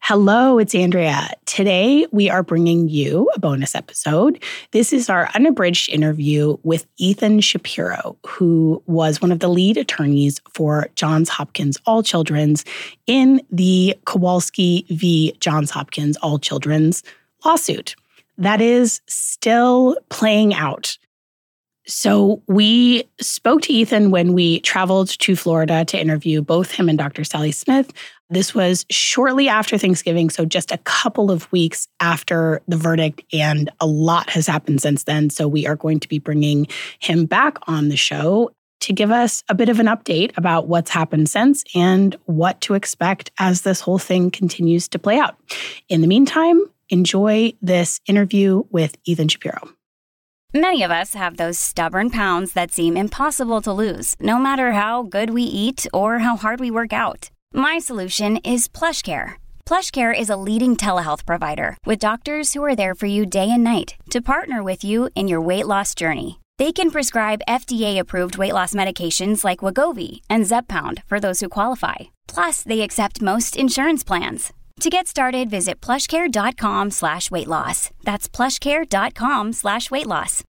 Hello, it's Andrea. Today, we are bringing you a bonus episode. This is our unabridged interview with Ethan Shapiro, who was one of the lead attorneys for Johns Hopkins All Children's in the Kowalski v. Johns Hopkins All Children's lawsuit. That is still playing out. So we spoke to Ethan when we traveled to Florida to interview both him and Dr. Sally Smith. This was shortly after Thanksgiving, so just a couple of weeks after the verdict, and a lot has happened since then. So we are going to be bringing him back on the show to give us a bit of an update about what's happened since and what to expect as this whole thing continues to play out. In the meantime, enjoy this interview with Ethan Shapiro. Many of us have those stubborn pounds that seem impossible to lose, no matter how good we eat or how hard we work out. My solution is PlushCare. PlushCare is a leading telehealth provider with doctors who are there for you day and night to partner with you in your weight loss journey. They can prescribe FDA-approved weight loss medications like Wegovy and Zepbound for those who qualify. Plus, they accept most insurance plans. To get started, visit plushcare.com/weightloss. That's plushcare.com/weightloss.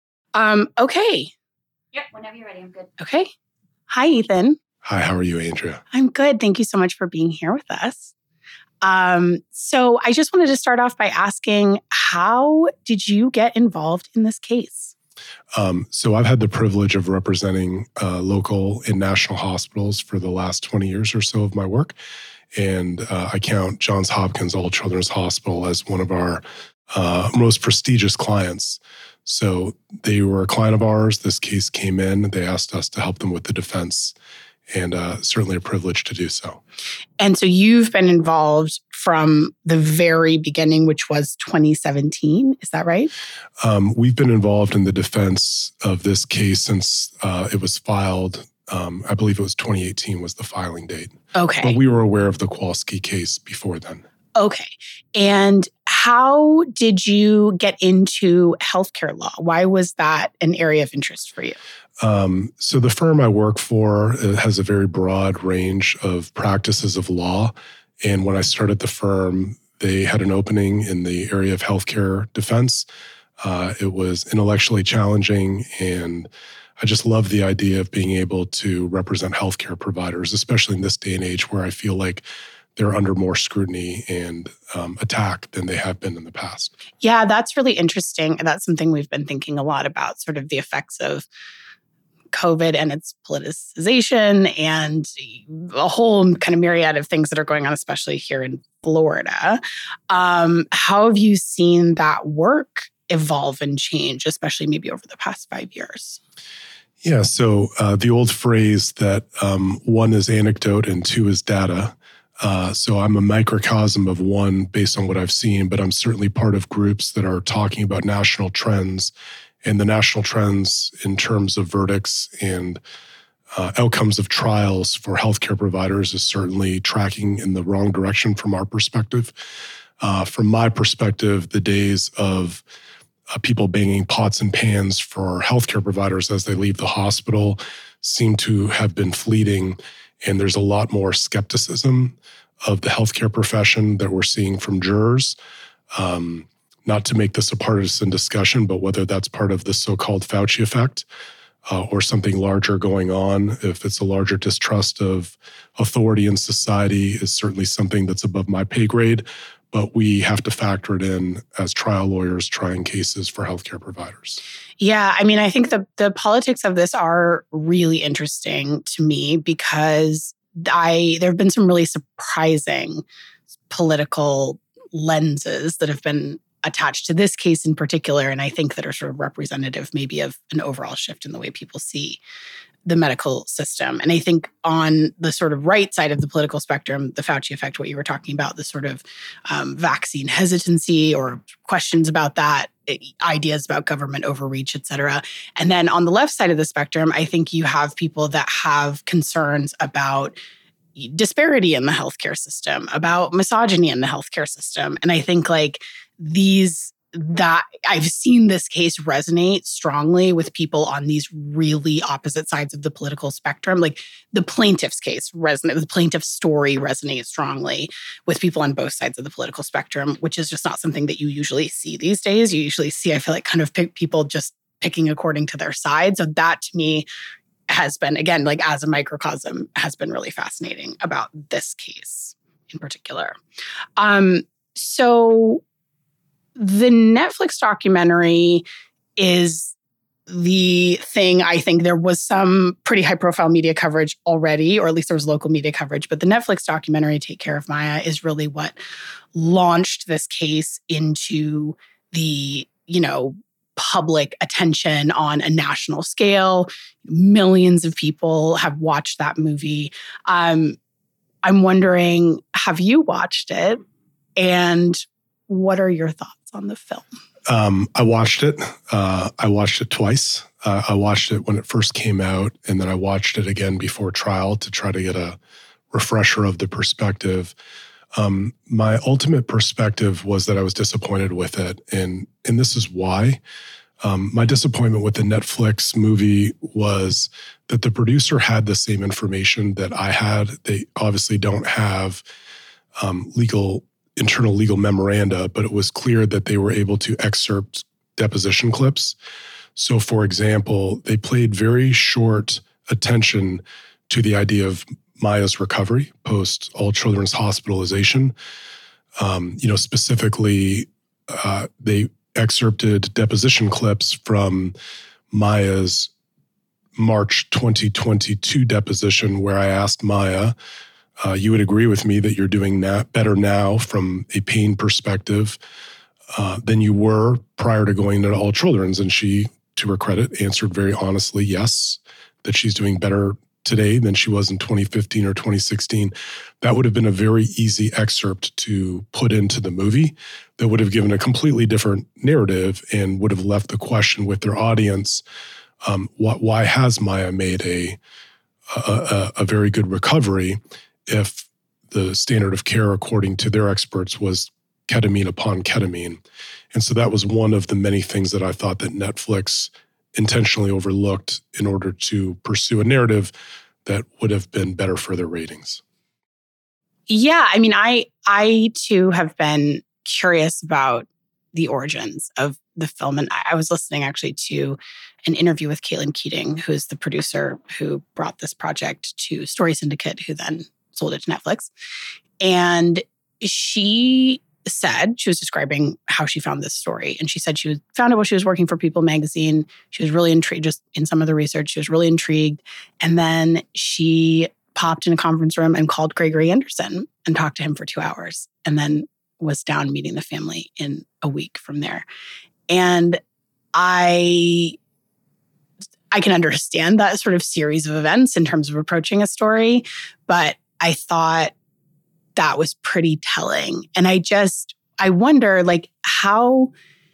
Okay. Yep, whenever you're ready, I'm good. Okay. Hi, Ethan. Hi, how are you, Andrea? I'm good. Thank you so much for being here with us. So I just wanted to start off by asking, how did you get involved in this case? So I've had the privilege of representing local and national hospitals for the last 20 years or so of my work. And I count Johns Hopkins All Children's Hospital as one of our most prestigious clients. So they were a client of ours. This case came in. They asked us to help them with the defense, and certainly a privilege to do so. And so you've been involved from the very beginning, which was 2017. Is that right? We've been involved in the defense of this case since it was filed. I believe it was 2018 was the filing date. Okay. But we were aware of the Kowalski case before then. Okay. And how did you get into healthcare law? Why was that an area of interest for you? So the firm I work for has a very broad range of practices of law. And when I started the firm, they had an opening in the area of healthcare defense. It was intellectually challenging, and I just love the idea of being able to represent healthcare providers, especially in this day and age where I feel like they're under more scrutiny and attack than they have been in the past. Yeah, that's really interesting. And that's something we've been thinking a lot about, sort of the effects of COVID and its politicization and a whole kind of myriad of things that are going on, especially here in Florida. How have you seen that work evolve and change, especially maybe over the past 5 years? Yeah, so the old phrase that one is anecdote and two is data. So I'm a microcosm of one based on what I've seen, but I'm certainly part of groups that are talking about national trends, and the national trends in terms of verdicts and outcomes of trials for healthcare providers is certainly tracking in the wrong direction from our perspective. From my perspective, the days of people banging pots and pans for healthcare providers as they leave the hospital seem to have been fleeting. And there's a lot more skepticism of the healthcare profession that we're seeing from jurors. Not to make this a partisan discussion, but whether that's part of the so-called Fauci effect or something larger going on, if it's a larger distrust of authority in society, is certainly something that's above my pay grade. But we have to factor it in as trial lawyers trying cases for healthcare providers. Yeah, I mean, I think the politics of this are really interesting to me because there have been some really surprising political lenses that have been attached to this case in particular, and I think that are sort of representative maybe of an overall shift in the way people see the medical system. And I think on the sort of right side of the political spectrum, the Fauci effect, what you were talking about, the sort of vaccine hesitancy or questions about that, ideas about government overreach, et cetera. And then on the left side of the spectrum, I think you have people that have concerns about disparity in the healthcare system, about misogyny in the healthcare system. And I think like these that I've seen this case resonate strongly with people on these really opposite sides of the political spectrum. Like the plaintiff's case resonates, the plaintiff's story resonates strongly with people on both sides of the political spectrum, which is just not something that you usually see these days. You usually see, I feel like, kind of people just picking according to their side. So that to me has been, again, like as a microcosm, has been really fascinating about this case in particular. So the Netflix documentary is the thing. I think there was some pretty high profile media coverage already, or at least there was local media coverage. But the Netflix documentary, Take Care of Maya, is really what launched this case into the, public attention on a national scale. Millions of people have watched that movie. I'm wondering, have you watched it? And what are your thoughts on the film? I watched it. I watched it twice. I watched it when it first came out, and then I watched it again before trial to try to get a refresher of the perspective. My ultimate perspective was that I was disappointed with it, and this is why. My disappointment with the Netflix movie was that the producer had the same information that I had. They obviously don't have internal legal memoranda, but it was clear that they were able to excerpt deposition clips. So, for example, they paid very short attention to the idea of Maya's recovery post All Children's hospitalization. Specifically, they excerpted deposition clips from Maya's March 2022 deposition, where I asked Maya, you would agree with me that you're doing better now from a pain perspective than you were prior to going to All Children's. And she, to her credit, answered very honestly, yes, that she's doing better today than she was in 2015 or 2016. That would have been a very easy excerpt to put into the movie that would have given a completely different narrative and would have left the question with their audience, why has Maya made a very good recovery if the standard of care, according to their experts, was ketamine upon ketamine? And so that was one of the many things that I thought that Netflix intentionally overlooked in order to pursue a narrative that would have been better for their ratings. Yeah, I mean, I too have been curious about the origins of the film. And I was listening actually to an interview with Caitlin Keating, who's the producer who brought this project to Story Syndicate, who then sold it to Netflix. And she said, she was describing how she found this story. And she said she found it while she was working for People magazine. She was really intrigued, just in some of the research, she was really intrigued. And then she popped in a conference room and called Gregory Anderson and talked to him for 2 hours, and then was down meeting the family in a week from there. And I can understand that sort of series of events in terms of approaching a story, but I thought that was pretty telling. And I wonder, like, how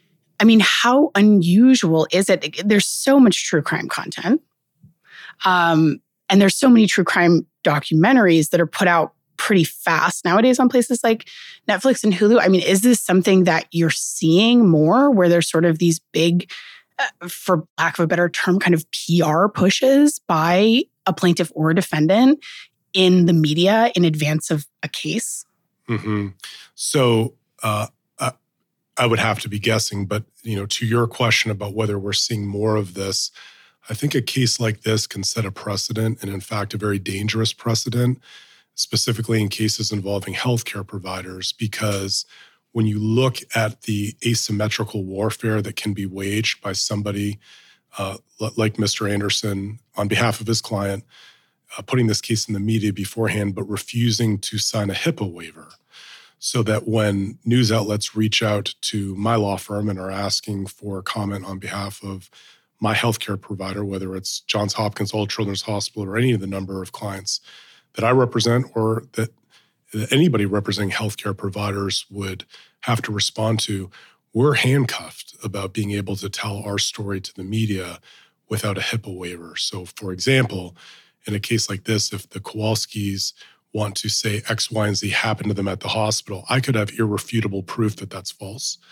unusual is it? There's so much true crime content. And there's so many true crime documentaries that are put out pretty fast nowadays on places like Netflix and Hulu. I mean, is this something that you're seeing more, where there's sort of these big, for lack of a better term, kind of PR pushes by a plaintiff or a defendant in the media in advance of a case? Mm-hmm. So I would have to be guessing, but to your question about whether we're seeing more of this, I think a case like this can set a precedent, and in fact, a very dangerous precedent, specifically in cases involving healthcare providers, because when you look at the asymmetrical warfare that can be waged by somebody like Mr. Anderson on behalf of his client, putting this case in the media beforehand, but refusing to sign a HIPAA waiver, so that when news outlets reach out to my law firm and are asking for comment on behalf of my healthcare provider, whether it's Johns Hopkins, All Children's Hospital, or any of the number of clients that I represent, or that anybody representing healthcare providers would have to respond to, we're handcuffed about being able to tell our story to the media without a HIPAA waiver. So, for example, in a case like this, if the Kowalskis want to say X, Y, and Z happened to them at the hospital, I could have irrefutable proof that that's false.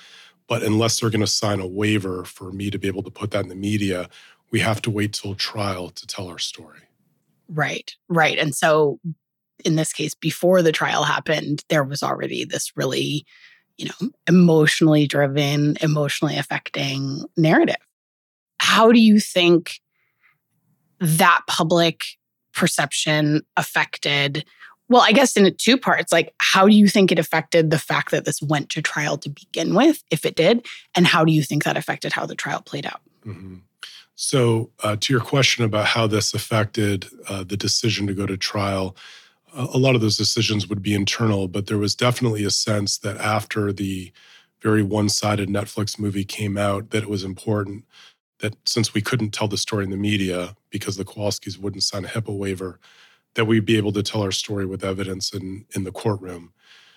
But unless they're going to sign a waiver for me to be able to put that in the media, we have to wait till trial to tell our story. Right. And so in this case, before the trial happened, there was already this really, emotionally driven, emotionally affecting narrative. How do you think that public perception affected, well, I guess in two parts, like how do you think it affected the fact that this went to trial to begin with, if it did? And how do you think that affected how the trial played out? Mm-hmm. So to your question about how this affected the decision to go to trial, a lot of those decisions would be internal, but there was definitely a sense that after the very one-sided Netflix movie came out, that it was important that since we couldn't tell the story in the media because the Kowalskis wouldn't sign a HIPAA waiver, that we'd be able to tell our story with evidence in the courtroom.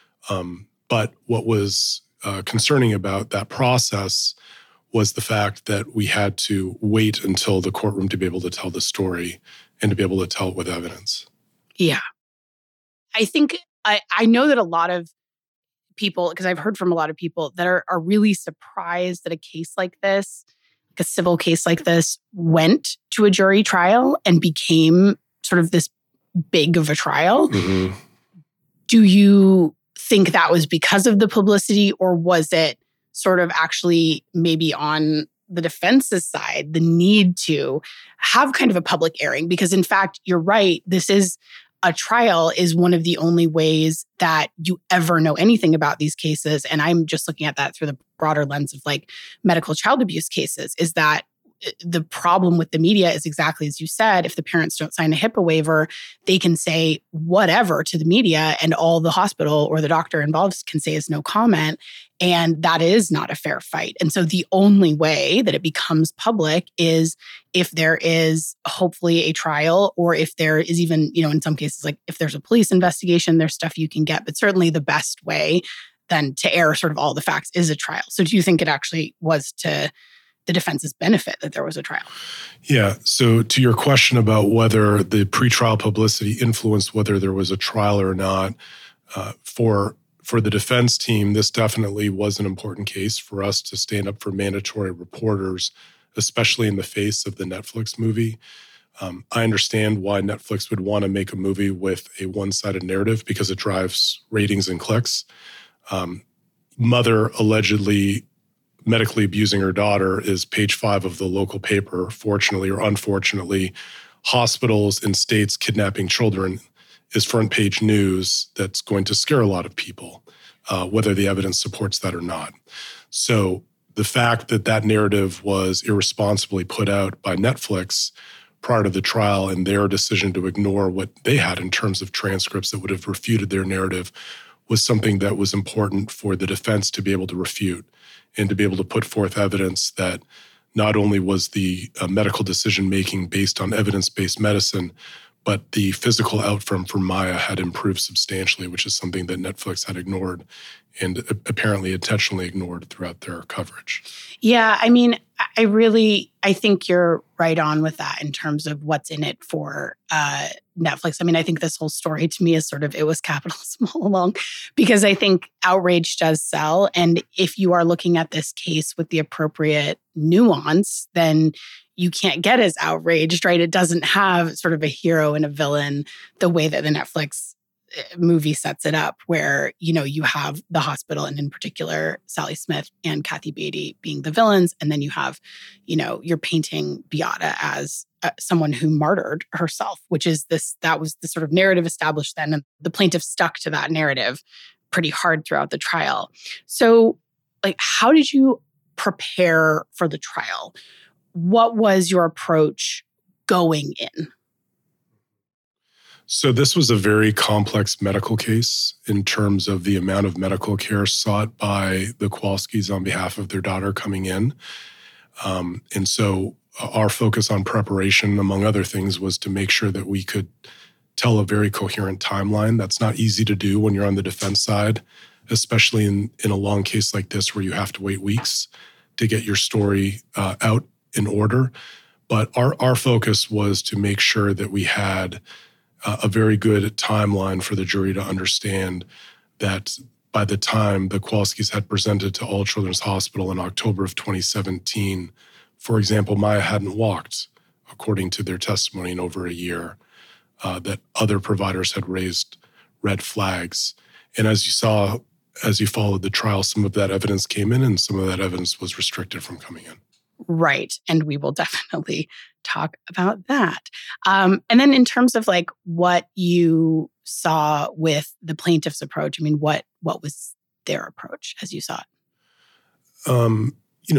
But what was concerning about that process was the fact that we had to wait until the courtroom to be able to tell the story and to be able to tell it with evidence. Yeah. I think I know that a lot of people, because I've heard from a lot of people that are really surprised that a case like this, like a civil case like this, went to a jury trial and became sort of this big of a trial. Mm-hmm. Do you think that was because of the publicity, or was it sort of actually maybe on the defense's side, the need to have kind of a public airing? Because in fact, you're right, a trial is one of the only ways that you ever know anything about these cases. And I'm just looking at that through the broader lens of like medical child abuse cases, is that the problem with the media is exactly as you said. If the parents don't sign a HIPAA waiver, they can say whatever to the media, and all the hospital or the doctor involved can say is no comment. And that is not a fair fight. And so the only way that it becomes public is if there is hopefully a trial, or if there is even, in some cases, like if there's a police investigation, there's stuff you can get. But certainly the best way then to air sort of all the facts is a trial. So do you think it actually was to the defense's benefit that there was a trial? Yeah. So to your question about whether the pretrial publicity influenced whether there was a trial or not, for the defense team, this definitely was an important case for us to stand up for mandatory reporters, especially in the face of the Netflix movie. I understand why Netflix would want to make a movie with a one-sided narrative because it drives ratings and clicks. Mother allegedly medically abusing her daughter is page 5 of the local paper. Fortunately or unfortunately, hospitals in states kidnapping children is front page news that's going to scare a lot of people, whether the evidence supports that or not. So the fact that that narrative was irresponsibly put out by Netflix prior to the trial and their decision to ignore what they had in terms of transcripts that would have refuted their narrative was something that was important for the defense to be able to refute and to be able to put forth evidence that not only was the medical decision-making based on evidence-based medicine, but the physical outcome for Maya had improved substantially, which is something that Netflix had ignored and apparently intentionally ignored throughout their coverage. Yeah, I mean, I think you're right on with that in terms of what's in it for Netflix. I mean, I think this whole story to me is sort of, it was capitalism all along, because I think outrage does sell. And if you are looking at this case with the appropriate nuance, then you can't get as outraged, right? It doesn't have sort of a hero and a villain the way that the Netflix movie sets it up, where, you have the hospital, and in particular, Sally Smith and Kathy Beatty being the villains. And then you have, you're painting Beata as someone who martyred herself, that was the sort of narrative established then. And the plaintiff stuck to that narrative pretty hard throughout the trial. So, how did you prepare for the trial? What was your approach going in? So this was a very complex medical case in terms of the amount of medical care sought by the Kowalskis on behalf of their daughter coming in. And so our focus on preparation, among other things, was to make sure that we could tell a very coherent timeline. That's not easy to do when you're on the defense side, especially in a long case like this where you have to wait weeks to get your story out in order. But our focus was to make sure that we had a very good timeline for the jury to understand that by the time the Kowalskis had presented to All Children's Hospital in October of 2017, for example, Maya hadn't walked, according to their testimony, in over a year, that other providers had raised red flags. And as you saw, as you followed the trial, some of that evidence came in and some of that evidence was restricted from coming in. Right. And we will definitely talk about that. And then in terms of like what you saw with the plaintiff's approach, I mean, what was their approach as you saw it?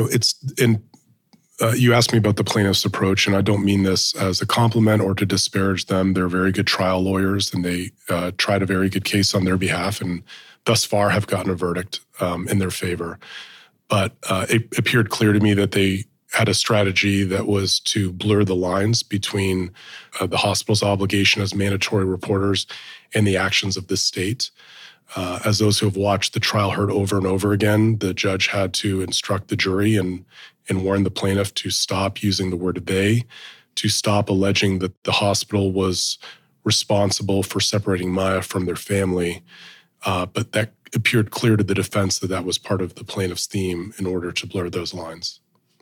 You asked me about the plaintiff's approach, and I don't mean this as a compliment or to disparage them. They're very good trial lawyers, and they tried a very good case on their behalf, and thus far have gotten a verdict in their favor. But it appeared clear to me that they had a strategy that was to blur the lines between the hospital's obligation as mandatory reporters and the actions of the state. As those who have watched the trial heard over and over again, the judge had to instruct the jury and warn the plaintiff to stop using the word they, to stop alleging that the hospital was responsible for separating Maya from their family. But that appeared clear to the defense that was part of the plaintiff's theme in order to blur those lines.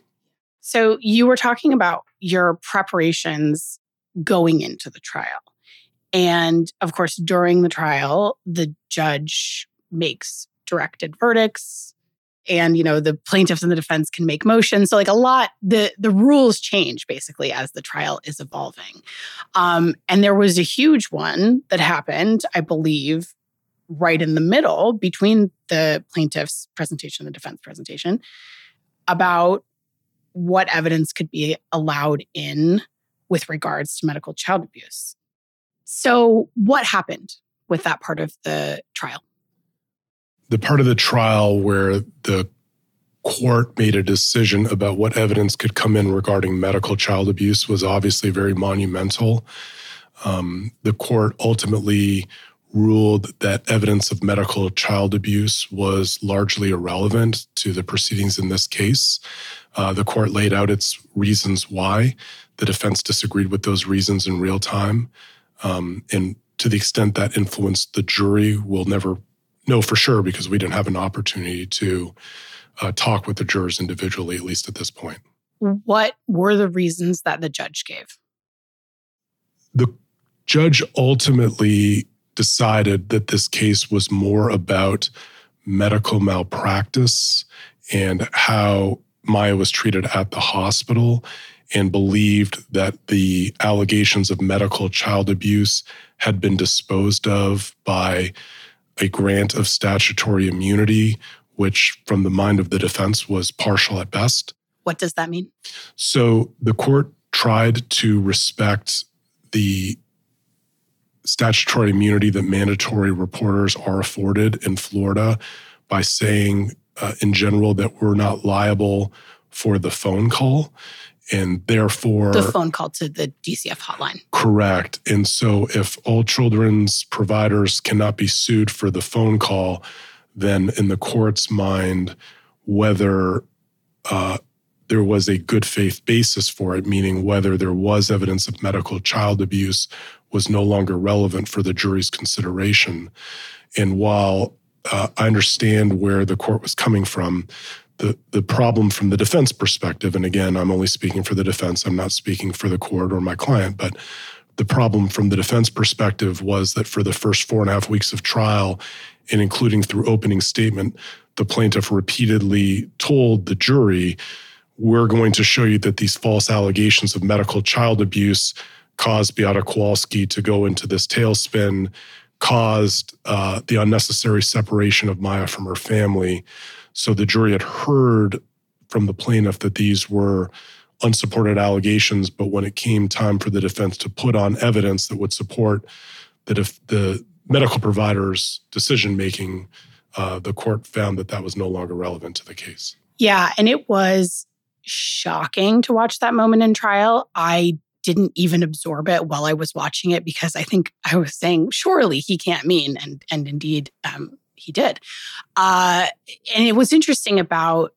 So you were talking about your preparations going into the trial. And of course, during the trial, the judge makes directed verdicts and, the plaintiffs and the defense can make motions. So like a lot, the rules change basically as the trial is evolving. And there was a huge one that happened, I believe, right in the middle between the plaintiff's presentation and the defense presentation about what evidence could be allowed in with regards to medical child abuse. So what happened with that part of the trial? The part of the trial where the court made a decision about what evidence could come in regarding medical child abuse was obviously very monumental. The court ultimately ruled that evidence of medical child abuse was largely irrelevant to the proceedings in this case. The court laid out its reasons why. The defense disagreed with those reasons in real time. And to the extent that influenced the jury, we'll never know for sure because we didn't have an opportunity to talk with the jurors individually, at least at this point. What were the reasons that the judge gave? The judge ultimately decided that this case was more about medical malpractice and how Maya was treated at the hospital, and believed that the allegations of medical child abuse had been disposed of by a grant of statutory immunity, which from the mind of the defense was partial at best. What does that mean? So the court tried to respect the statutory immunity that mandatory reporters are afforded in Florida by saying, in general, that we're not liable for the phone call. And therefore... The phone call to the DCF hotline. Correct. And so if all children's providers cannot be sued for the phone call, then in the court's mind, whether there was a good faith basis for it, meaning whether there was evidence of medical child abuse, was no longer relevant for the jury's consideration. And while I understand where the court was coming from, the problem from the defense perspective, and again, I'm only speaking for the defense, I'm not speaking for the court or my client, but the problem from the defense perspective was that for the first 4.5 weeks of trial, and including through opening statement, the plaintiff repeatedly told the jury, we're going to show you that these false allegations of medical child abuse caused Beata Kowalski to go into this tailspin, caused the unnecessary separation of Maya from her family. So the jury had heard from the plaintiff that these were unsupported allegations, but when it came time for the defense to put on evidence that would support the medical provider's decision-making, the court found that was no longer relevant to the case. Yeah, and it was shocking to watch that moment in trial. I didn't even absorb it while I was watching it because I think I was saying, surely he can't mean, and indeed he did. And it was interesting about,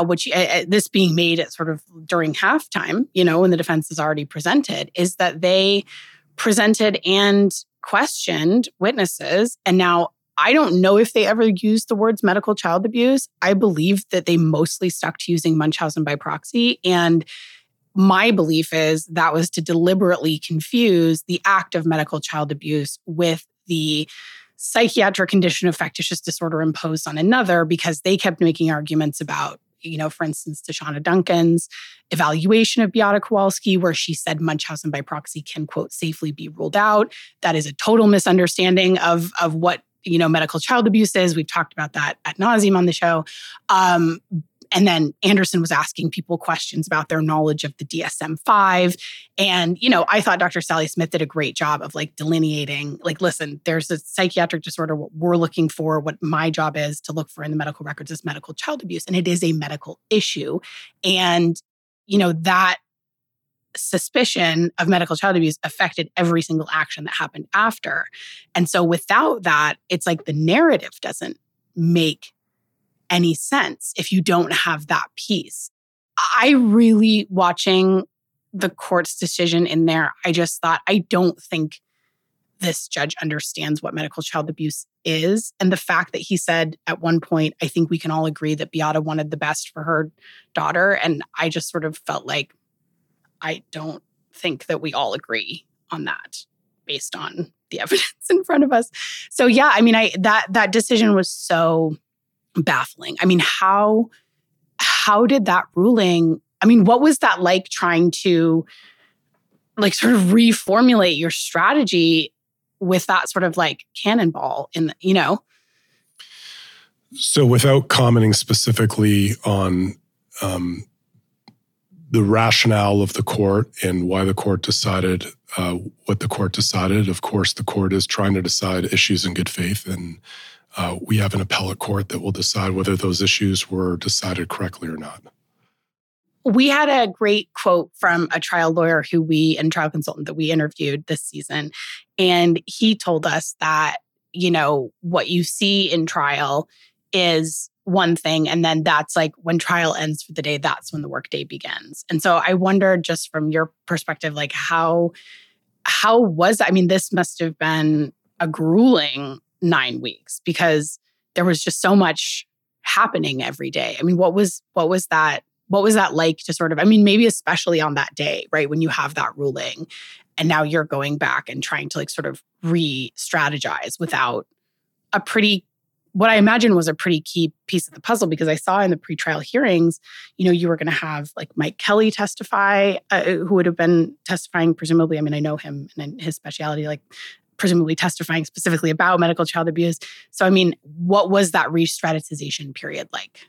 this being made at sort of during halftime, when the defense is already presented, is that they presented and questioned witnesses. And now I don't know if they ever used the words medical child abuse. I believe that they mostly stuck to using Munchausen by proxy. And my belief is that was to deliberately confuse the act of medical child abuse with the psychiatric condition of factitious disorder imposed on another, because they kept making arguments about, for instance, Tashana Duncan's evaluation of Beata Kowalski, where she said Munchausen by proxy can, quote, safely be ruled out. That is a total misunderstanding of what, medical child abuse is. We've talked about that ad nauseum on the show. And then Anderson was asking people questions about their knowledge of the DSM-5. And, I thought Dr. Sally Smith did a great job of delineating, listen, there's a psychiatric disorder. What we're looking for, what my job is to look for in the medical records is medical child abuse. And it is a medical issue. And, that suspicion of medical child abuse affected every single action that happened after. And so without that, it's like the narrative doesn't make any sense if you don't have that piece. I really, watching the court's decision in there, I just thought, I don't think this judge understands what medical child abuse is. And the fact that he said at one point, I think we can all agree that Beata wanted the best for her daughter. And I just sort of felt like, I don't think that we all agree on that based on the evidence in front of us. So yeah, I mean, that decision was so baffling. I mean, how did that ruling, what was that like, trying to sort of reformulate your strategy with that sort of cannonball in the, So without commenting specifically on the rationale of the court and why the court decided what the court decided, of course, the court is trying to decide issues in good faith. And we have an appellate court that will decide whether those issues were decided correctly or not. We had a great quote from a trial lawyer and trial consultant that we interviewed this season. And he told us that, what you see in trial is one thing. And then that's when trial ends for the day, that's when the workday begins. And so I wonder, just from your perspective, how was that? This must have been a grueling 9 weeks, because there was just so much happening every day. What was that like to sort of, maybe especially on that day, right? When you have that ruling and now you're going back and trying to sort of re-strategize without what I imagine was a pretty key piece of the puzzle, because I saw in the pretrial hearings, you were going to have Mike Kelly testify, who would have been testifying presumably. I know him and his specialty, presumably testifying specifically about medical child abuse. So, what was that re-strategization period like?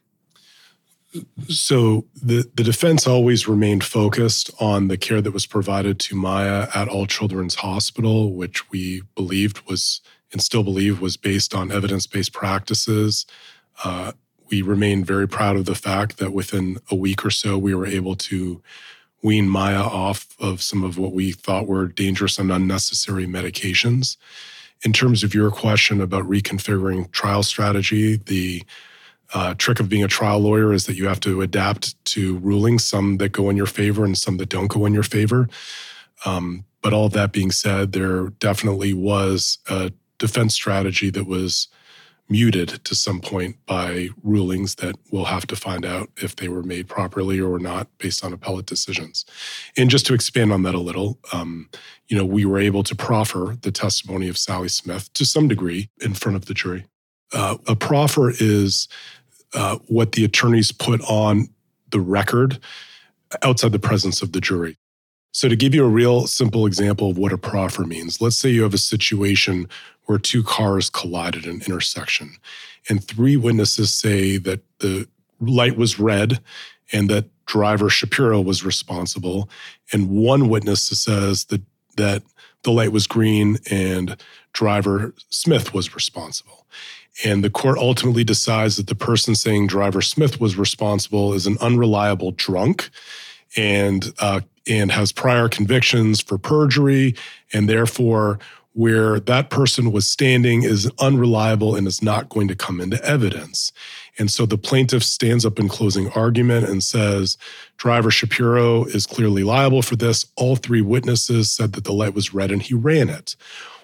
So the defense always remained focused on the care that was provided to Maya at All Children's Hospital, which we believed was, and still believe, was based on evidence-based practices. We remain very proud of the fact that within a week or so, we were able to wean Maya off of some of what we thought were dangerous and unnecessary medications. In terms of your question about reconfiguring trial strategy, the trick of being a trial lawyer is that you have to adapt to rulings, some that go in your favor and some that don't go in your favor. But all of that being said, there definitely was a defense strategy that was muted to some point by rulings that we'll have to find out if they were made properly or not based on appellate decisions. And just to expand on that a little, we were able to proffer the testimony of Sally Smith to some degree in front of the jury. A proffer is what the attorneys put on the record outside the presence of the jury. So to give you a real simple example of what a proffer means, let's say you have a situation where two cars collide at an intersection and three witnesses say that the light was red and that driver Shapiro was responsible, and one witness says that the light was green and driver Smith was responsible. And the court ultimately decides that the person saying driver Smith was responsible is an unreliable drunk and has prior convictions for perjury, and therefore where that person was standing is unreliable and is not going to come into evidence. And so the plaintiff stands up in closing argument and says, driver Shapiro is clearly liable for this. All three witnesses said that the light was red and he ran it.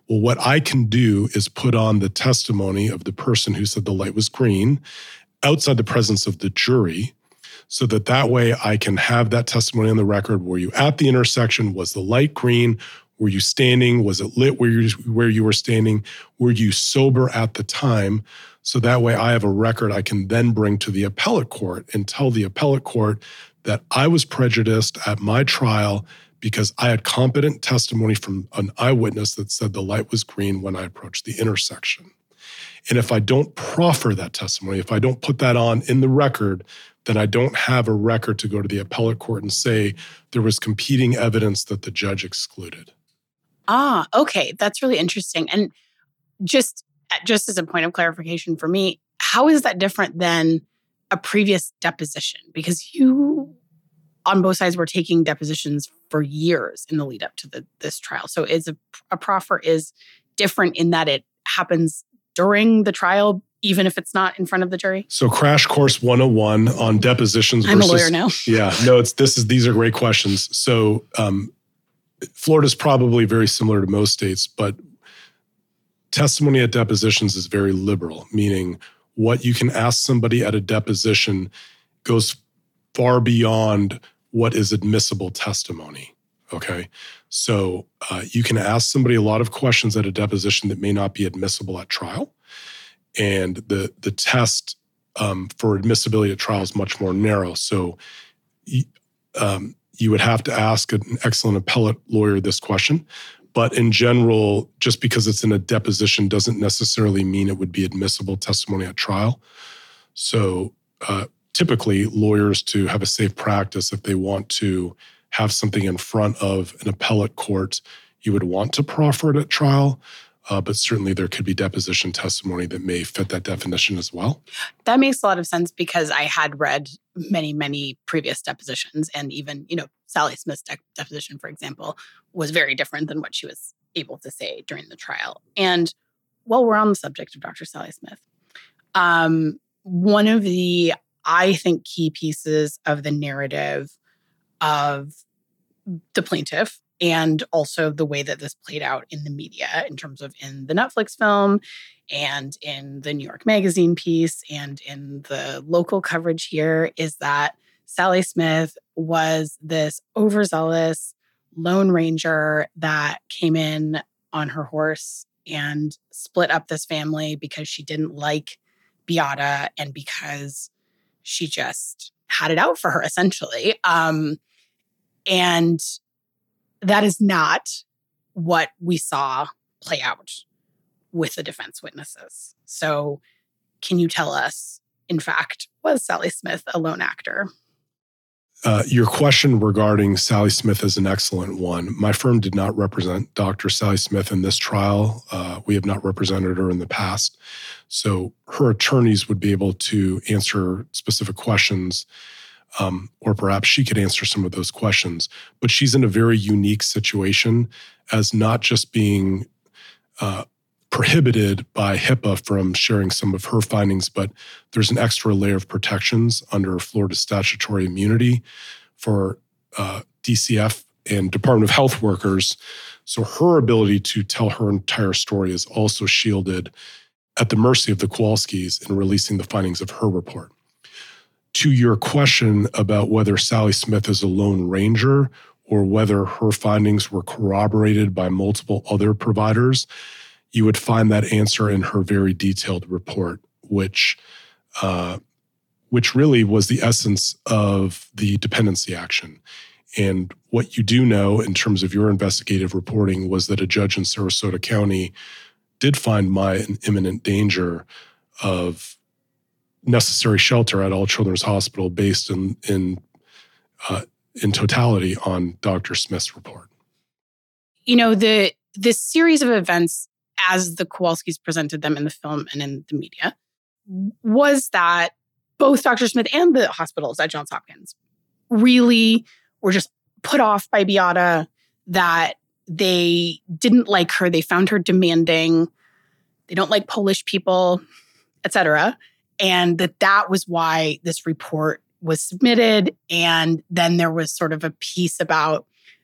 Well, what I can do is put on the testimony of the person who said the light was green outside the presence of the jury, so that way I can have that testimony on the record. Were you at the intersection? Was the light green? Were you standing? Was it lit where you were standing? Were you sober at the time? So that way I have a record I can then bring to the appellate court and tell the appellate court that I was prejudiced at my trial because I had competent testimony from an eyewitness that said the light was green when I approached the intersection. And if I don't proffer that testimony, if I don't put that on in the record, then I don't have a record to go to the appellate court and say there was competing evidence that the judge excluded. Ah, okay. That's really interesting. And just as a point of clarification for me, how is that different than a previous deposition? Because you, on both sides, were taking depositions for years in the lead up to this trial. So is a proffer is different in that it happens during the trial, even if it's not in front of the jury? So Crash Course 101 on depositions I'm versus... a lawyer now. Yeah, no, these are great questions. So Florida's probably very similar to most states, but testimony at depositions is very liberal, meaning what you can ask somebody at a deposition goes far beyond what is admissible testimony, okay? So you can ask somebody a lot of questions at a deposition that may not be admissible at trial. And the test for admissibility at trial is much more narrow. So you would have to ask an excellent appellate lawyer this question. But in general, just because it's in a deposition doesn't necessarily mean it would be admissible testimony at trial. So typically, lawyers, to have a safe practice, if they want to have something in front of an appellate court, you would want to proffer it at trial. But certainly there could be deposition testimony that may fit that definition as well. That makes a lot of sense because I had read many, many previous depositions, and even, Sally Smith's deposition, for example, was very different than what she was able to say during the trial. And while we're on the subject of Dr. Sally Smith, one of the, I think, key pieces of the narrative of the plaintiff, and also the way that this played out in the media in terms of in the Netflix film and in the New York Magazine piece and in the local coverage here, is that Sally Smith was this overzealous Lone Ranger that came in on her horse and split up this family because she didn't like Beata and because she just had it out for her, essentially. And that is not what we saw play out with the defense witnesses. So can you tell us, in fact, was Sally Smith a lone actor? Your question regarding Sally Smith is an excellent one. My firm did not represent Dr. Sally Smith in this trial. We have not represented her in the past. So her attorneys would be able to answer specific questions, or perhaps she could answer some of those questions. But she's in a very unique situation as not just being prohibited by HIPAA from sharing some of her findings, but there's an extra layer of protections under Florida statutory immunity for DCF and Department of Health workers. So her ability to tell her entire story is also shielded at the mercy of the Kowalskis in releasing the findings of her report. To your question about whether Sally Smith is a lone ranger or whether her findings were corroborated by multiple other providers, you would find that answer in her very detailed report, which really was the essence of the dependency action. And what you do know in terms of your investigative reporting was that a judge in Sarasota County did find Maya in imminent danger of necessary shelter at All Children's Hospital based in totality on Dr. Smith's report. This series of events, as the Kowalskis presented them in the film and in the media, was that both Dr. Smith and the hospitals at Johns Hopkins really were just put off by Beata, that they didn't like her. They found her demanding. They don't like Polish people, etc. And that was why this report was submitted. And then there was sort of a piece about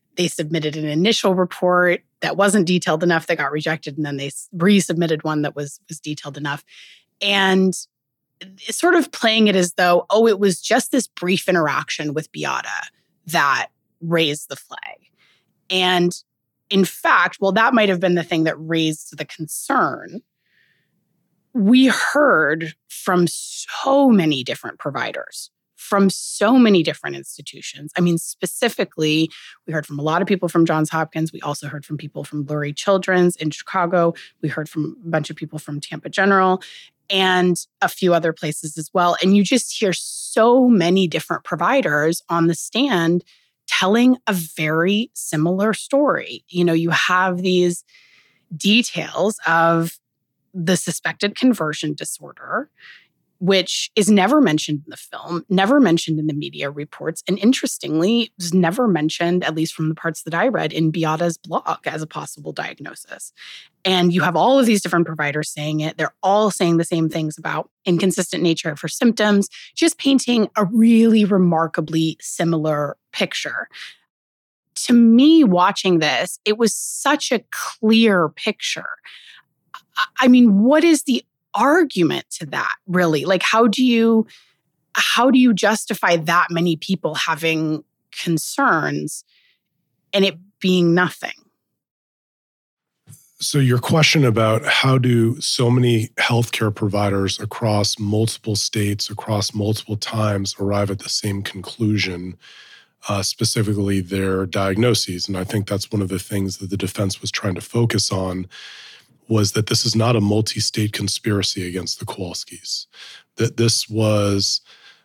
They submitted an initial report that wasn't detailed enough that got rejected, and then they resubmitted one that was detailed enough. And sort of playing it as though, oh, it was just this brief interaction with Beata that raised the flag. And in fact, well, that might have been the thing that raised the concern. We heard from so many different providers, from so many different institutions. I mean, specifically, we heard from a lot of people from Johns Hopkins. We also heard from people from Lurie Children's in Chicago. We heard from a bunch of people from Tampa General and a few other places as well. And you just hear so many different providers on the stand telling a very similar story. You know, you have these details of the suspected conversion disorder, which is never mentioned in the film, never mentioned in the media reports, and interestingly, was never mentioned, at least from the parts that I read, in Beata's blog as a possible diagnosis. And you have all of these different providers saying it. They're all saying the same things about inconsistent nature of her symptoms, just painting a really remarkably similar picture. To me, watching this, it was such a clear picture. I mean, what is the argument to that, really? Like, how do you justify that many people having concerns and it being nothing? So your question about how do so many healthcare providers across multiple states, across multiple times arrive at the same conclusion, specifically their diagnoses. And I think that's one of the things that the defense was trying to focus on, was that this is not a multi-state conspiracy against the Kowalskis. That this was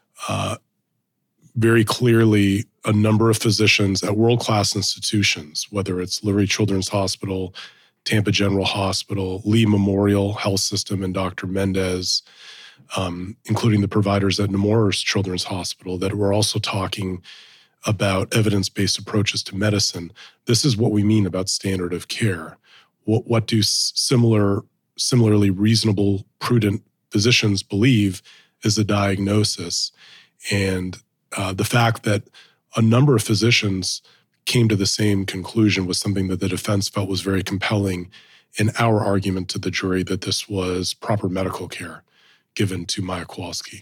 very clearly a number of physicians at world-class institutions, whether it's Lurie Children's Hospital, Tampa General Hospital, Lee Memorial Health System, and Dr. Mendez, including the providers at Nemours Children's Hospital, that were also talking about evidence-based approaches to medicine. This is what we mean about standard of care. What do similarly reasonable, prudent physicians believe is the diagnosis? And the fact that a number of physicians came to the same conclusion was something that the defense felt was very compelling in our argument to the jury that this was proper medical care given to Maya Kowalski.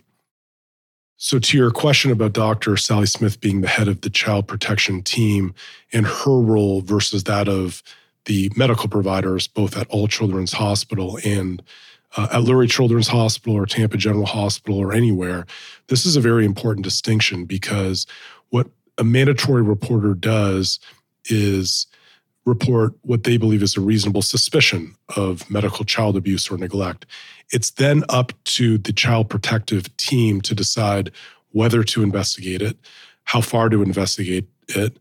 So to your question about Dr. Sally Smith being the head of the child protection team and her role versus that of the medical providers, both at All Children's Hospital and at Lurie Children's Hospital or Tampa General Hospital or anywhere, this is a very important distinction, because what a mandatory reporter does is report what they believe is a reasonable suspicion of medical child abuse or neglect. It's then up to the child protective team to decide whether to investigate it, how far to investigate it,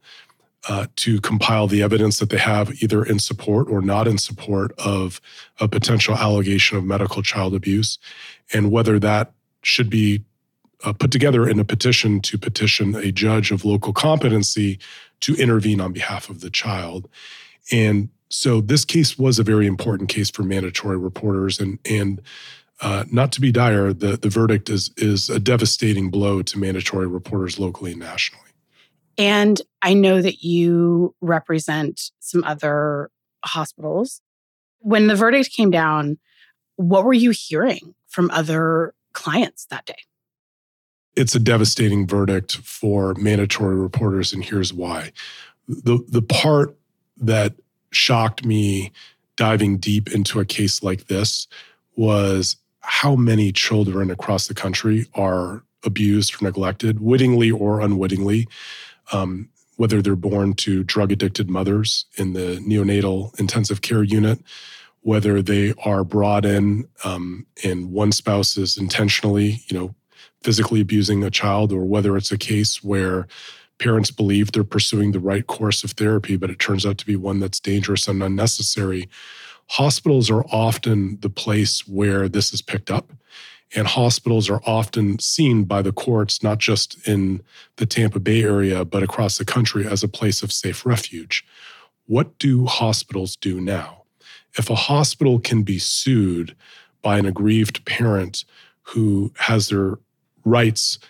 to compile the evidence that they have either in support or not in support of a potential allegation of medical child abuse, and whether that should be put together in a petition to petition a judge of local competency to intervene on behalf of the child. And so this case was a very important case for mandatory reporters, and not to be dire, the verdict is a devastating blow to mandatory reporters locally and nationally. And I know that you represent some other hospitals. When the verdict came down, what were you hearing from other clients that day? It's a devastating verdict for mandatory reporters, and here's why. The part that shocked me diving deep into a case like this was how many children across the country are abused or neglected, wittingly or unwittingly, whether they're born to drug-addicted mothers in the neonatal intensive care unit, whether they are brought in and one spouse is intentionally, physically abusing a child, or whether it's a case where parents believe they're pursuing the right course of therapy, but it turns out to be one that's dangerous and unnecessary. Hospitals are often the place where this is picked up, and hospitals are often seen by the courts, not just in the Tampa Bay area, but across the country, as a place of safe refuge. What do hospitals do now? If a hospital can be sued by an aggrieved parent who has their rights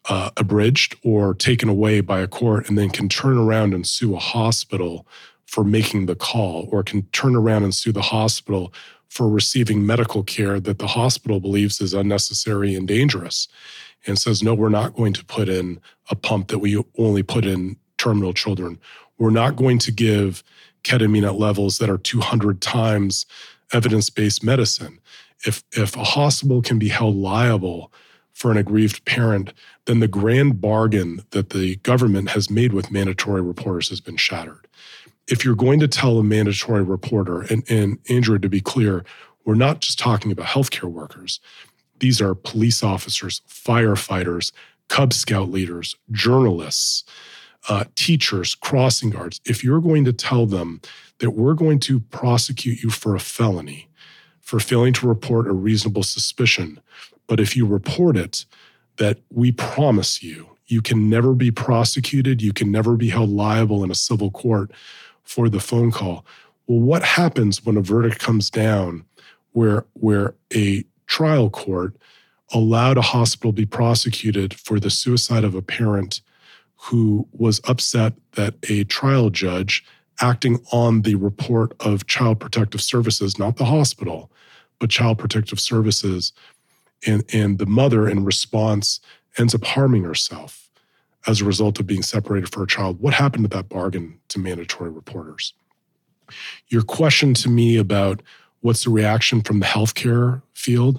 abridged or taken away by a court and then can turn around and sue a hospital for making the call, or can turn around and sue the hospital for receiving medical care that the hospital believes is unnecessary and dangerous, and says, no, we're not going to put in a pump that we only put in terminal children. We're not going to give ketamine at levels that are 200 times evidence-based medicine. If a hospital can be held liable for an aggrieved parent, then the grand bargain that the government has made with mandatory reporters has been shattered. If you're going to tell a mandatory reporter, and Andrew, to be clear, we're not just talking about healthcare workers. These are police officers, firefighters, Cub Scout leaders, journalists, teachers, crossing guards. If you're going to tell them that we're going to prosecute you for a felony, for failing to report a reasonable suspicion, but if you report it, that we promise you, you can never be prosecuted, you can never be held liable in a civil court for the phone call. Well, what happens when a verdict comes down where a trial court allowed a hospital be prosecuted for the suicide of a parent who was upset that a trial judge, acting on the report of Child Protective Services, not the hospital, but Child Protective Services, and the mother in response ends up harming herself as a result of being separated from her child? What happened to that bargain to mandatory reporters? Your question to me about what's the reaction from the healthcare field,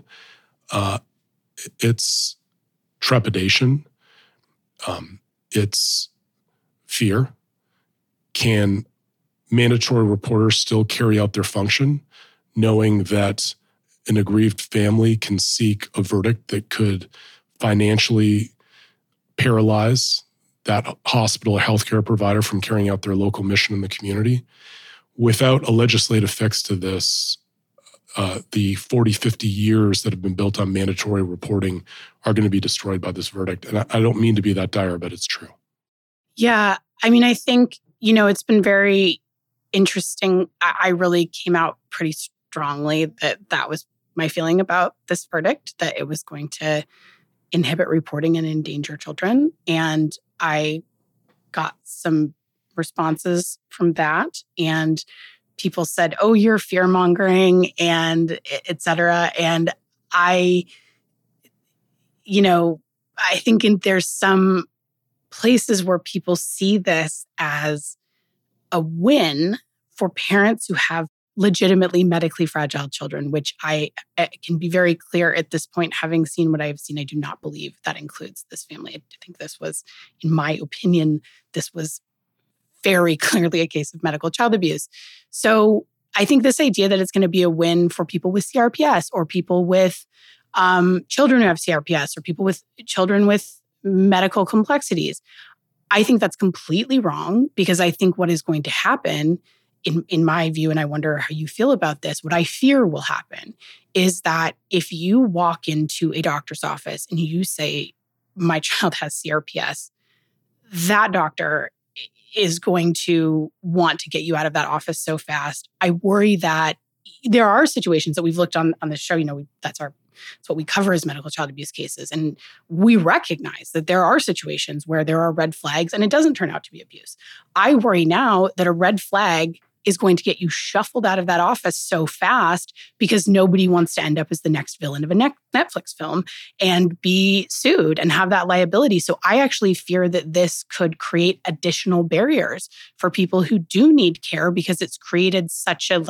it's trepidation, it's fear. Can mandatory reporters still carry out their function, knowing that an aggrieved family can seek a verdict that could financially paralyze that hospital or healthcare provider from carrying out their local mission in the community? Without a legislative fix to this, the 40, 50 years that have been built on mandatory reporting are going to be destroyed by this verdict. And I don't mean to be that dire, but it's true. Yeah. I mean, I think, it's been very interesting. I really came out pretty strongly that was my feeling about this verdict, that it was going to inhibit reporting and endanger children. And I got some responses from that. And people said, oh, you're fear-mongering, and et cetera. And I think there's some places where people see this as a win for parents who have legitimately medically fragile children, which I can be very clear at this point, having seen what I have seen, I do not believe that includes this family. I think this was, in my opinion, this was very clearly a case of medical child abuse. So I think this idea that it's going to be a win for people with CRPS, or people with children who have CRPS, or people with children with medical complexities, I think that's completely wrong, because I think what is going to happen, in my view, and I wonder how you feel about this, what I fear will happen is that if you walk into a doctor's office and you say, my child has CRPS, that doctor is going to want to get you out of that office so fast. I worry that there are situations that we've looked on the show, that's what we cover as medical child abuse cases. And we recognize that there are situations where there are red flags and it doesn't turn out to be abuse. I worry now that a red flag is going to get you shuffled out of that office so fast because nobody wants to end up as the next villain of a Netflix film and be sued and have that liability. So I actually fear that this could create additional barriers for people who do need care, because it's created such a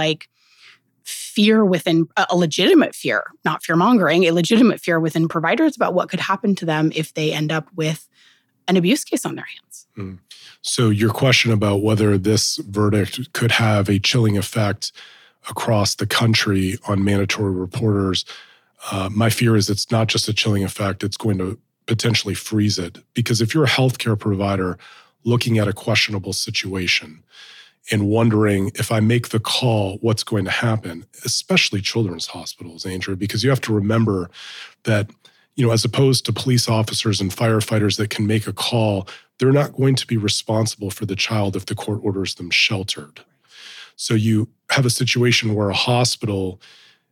fear within, a legitimate fear, not fear-mongering, a legitimate fear within providers about what could happen to them if they end up with an abuse case on their hands. Mm. So your question about whether this verdict could have a chilling effect across the country on mandatory reporters, my fear is it's not just a chilling effect, it's going to potentially freeze it. Because if you're a healthcare provider looking at a questionable situation and wondering, if I make the call, what's going to happen, especially children's hospitals, Andrew, because you have to remember that, as opposed to police officers and firefighters that can make a call, they're not going to be responsible for the child if the court orders them sheltered. So you have a situation where a hospital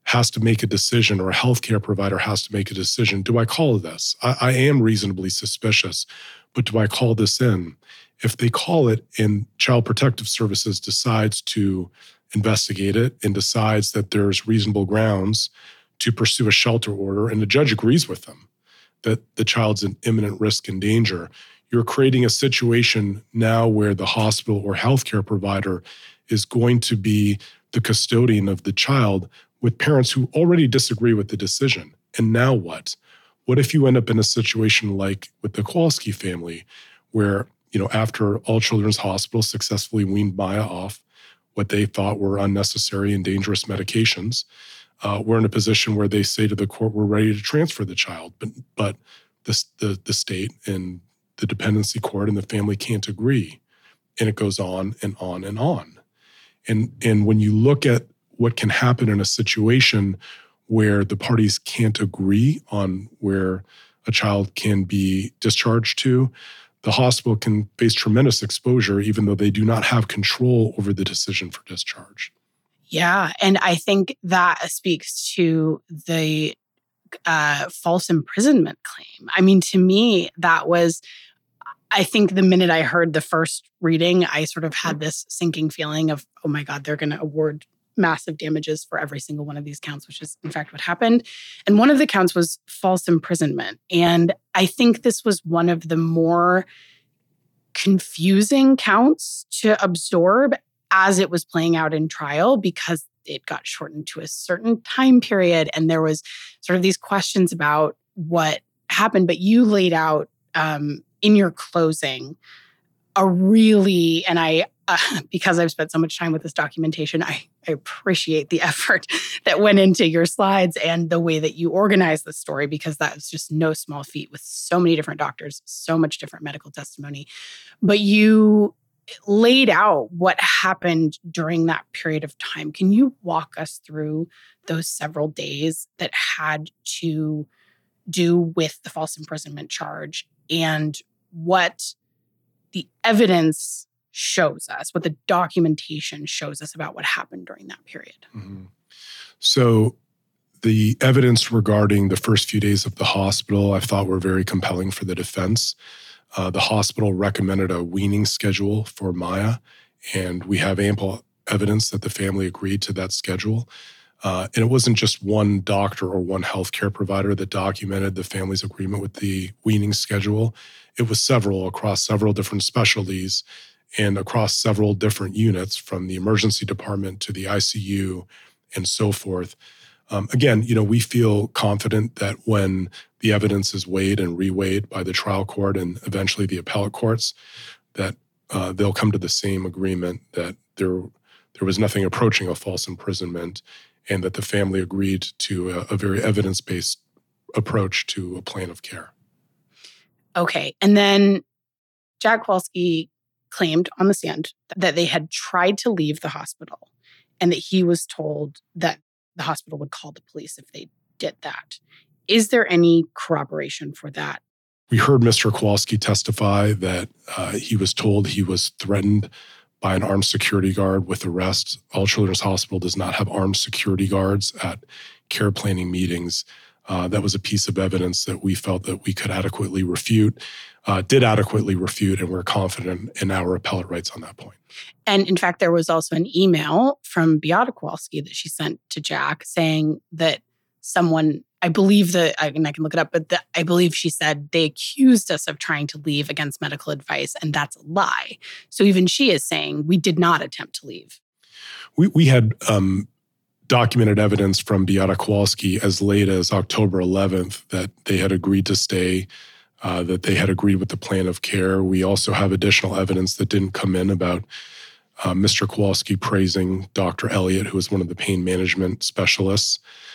has to make a decision, or a healthcare provider has to make a decision. Do I call this? I am reasonably suspicious, but do I call this in? If they call it and Child Protective Services decides to investigate it and decides that there's reasonable grounds to pursue a shelter order, and the judge agrees with them that the child's in imminent risk and danger, you're creating a situation now where the hospital or healthcare provider is going to be the custodian of the child with parents who already disagree with the decision. And now what? What if you end up in a situation like with the Kowalski family, where, after All Children's Hospital successfully weaned Maya off what they thought were unnecessary and dangerous medications, we're in a position where they say to the court, we're ready to transfer the child, but the state and the dependency court and the family can't agree. And it goes on and on and on. And when you look at what can happen in a situation where the parties can't agree on where a child can be discharged to, the hospital can face tremendous exposure, even though they do not have control over the decision for discharge. Yeah. And I think that speaks to the false imprisonment claim. I mean, to me, that was, I think the minute I heard the first reading, I sort of had this sinking feeling of, oh my God, they're going to award massive damages for every single one of these counts, which is in fact what happened. And one of the counts was false imprisonment. And I think this was one of the more confusing counts to absorb as it was playing out in trial, because it got shortened to a certain time period. And there was sort of these questions about what happened. But you laid out in your closing a really, and I, because I've spent so much time with this documentation, I appreciate the effort that went into your slides and the way that you organized the story, because that was just no small feat with so many different doctors, so much different medical testimony. But you laid out what happened during that period of time. Can you walk us through those several days that had to do with the false imprisonment charge and what the evidence shows us, what the documentation shows us about what happened during that period? Mm-hmm. So the evidence regarding the first few days of the hospital, I thought were very compelling for the defense. The hospital recommended a weaning schedule for Maya, and we have ample evidence that the family agreed to that schedule. And it wasn't just one doctor or one healthcare provider that documented the family's agreement with the weaning schedule. It was several across several different specialties and across several different units, from the emergency department to the ICU and so forth. Again, we feel confident that when the evidence is weighed and reweighed by the trial court and eventually the appellate courts, that they'll come to the same agreement that there was nothing approaching a false imprisonment, and that the family agreed to a very evidence-based approach to a plan of care. Okay. And then Jack Kowalski claimed on the stand that they had tried to leave the hospital and that he was told that the hospital would call the police if they did that. Is there any corroboration for that? We heard Mr. Kowalski testify that he was told he was threatened by an armed security guard with arrest. All Children's Hospital does not have armed security guards at care planning meetings. That was a piece of evidence that we felt that we could adequately refute, did adequately refute, and we're confident in our appellate rights on that point. And in fact, there was also an email from Beata Kowalski that she sent to Jack saying that someone, I believe that, and I can look it up, but I believe she said they accused us of trying to leave against medical advice, and that's a lie. So even she is saying we did not attempt to leave. We had documented evidence from Beata Kowalski as late as October 11th that they had agreed to stay, that they had agreed with the plan of care. We also have additional evidence that didn't come in about Mr. Kowalski praising Dr. Elliott, who was one of the pain management specialists,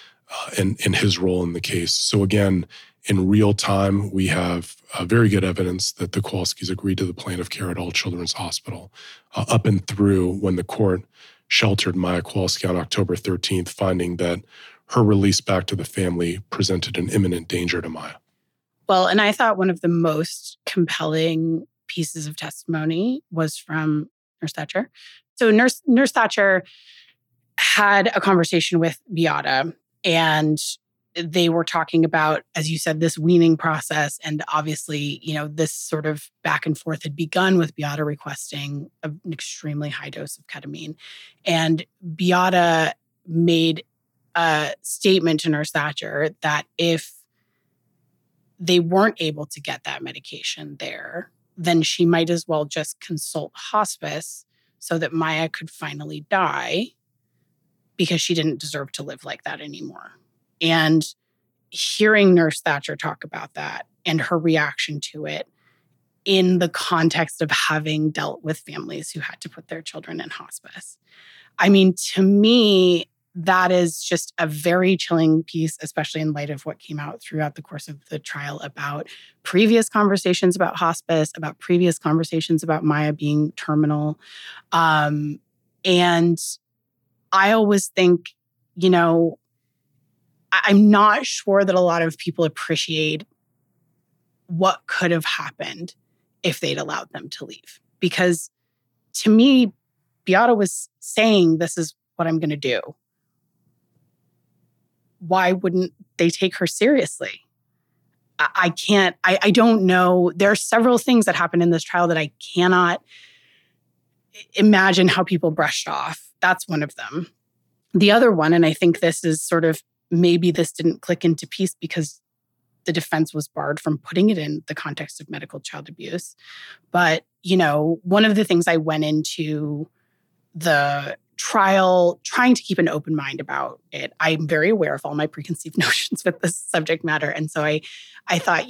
in his role in the case. So again, in real time, we have very good evidence that the Kowalskis agreed to the plan of care at All Children's Hospital, up and through when the court sheltered Maya Kowalski on October 13th, finding that her release back to the family presented an imminent danger to Maya. Well, and I thought one of the most compelling pieces of testimony was from Nurse Thatcher. So Nurse Thatcher had a conversation with Beata, and they were talking about, as you said, this weaning process. And obviously, this sort of back and forth had begun with Beata requesting an extremely high dose of ketamine. And Beata made a statement to Nurse Thatcher that if they weren't able to get that medication there, then she might as well just consult hospice so that Maya could finally die, because she didn't deserve to live like that anymore. And hearing Nurse Thatcher talk about that and her reaction to it in the context of having dealt with families who had to put their children in hospice. I mean, to me, that is just a very chilling piece, especially in light of what came out throughout the course of the trial about previous conversations about hospice, about previous conversations about Maya being terminal. And I always think, I'm not sure that a lot of people appreciate what could have happened if they'd allowed them to leave. Because to me, Beata was saying, this is what I'm going to do. Why wouldn't they take her seriously? I don't know. There are several things that happened in this trial that I cannot imagine how people brushed off. That's one of them. The other one, and I think this is sort of, maybe this didn't click into piece because the defense was barred from putting it in the context of medical child abuse. But, one of the things I went into the trial trying to keep an open mind about it. I'm very aware of all my preconceived notions with this subject matter. And so I thought,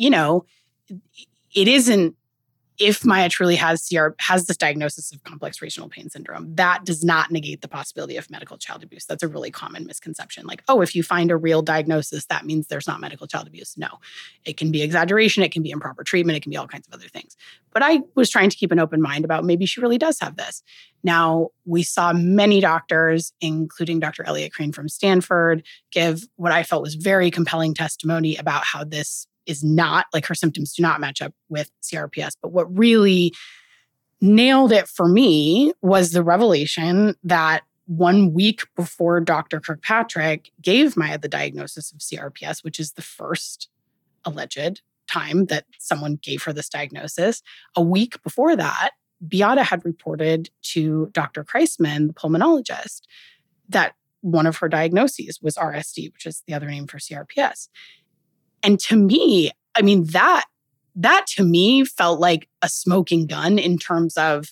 it isn't, if Maya truly has this diagnosis of complex regional pain syndrome, that does not negate the possibility of medical child abuse. That's a really common misconception. Like, if you find a real diagnosis, that means there's not medical child abuse. No, it can be exaggeration. It can be improper treatment. It can be all kinds of other things. But I was trying to keep an open mind about maybe she really does have this. Now, we saw many doctors, including Dr. Elliot Crane from Stanford, give what I felt was very compelling testimony about how this is not, like, her symptoms do not match up with CRPS. But what really nailed it for me was the revelation that 1 week before Dr. Kirkpatrick gave Maya the diagnosis of CRPS, which is the first alleged time that someone gave her this diagnosis, a week before that, Beata had reported to Dr. Kreisman, the pulmonologist, that one of her diagnoses was RSD, which is the other name for CRPS. And to me, I mean, that to me felt like a smoking gun in terms of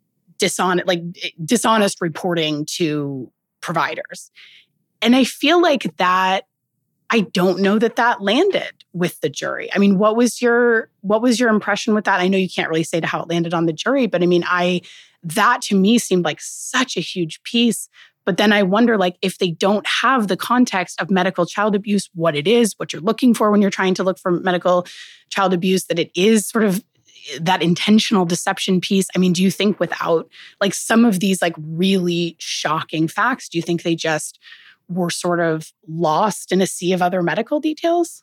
dishonest reporting to providers. And I feel like that, I don't know that landed with the jury. I mean, what was your impression with that? I know you can't really say to how it landed on the jury, but I mean, that to me seemed like such a huge piece. But then I wonder, like, if they don't have the context of medical child abuse, what it is, what you're looking for when you're trying to look for medical child abuse, that it is sort of that intentional deception piece. I mean, do you think without, like, some of these, like, really shocking facts, do you think they just were sort of lost in a sea of other medical details?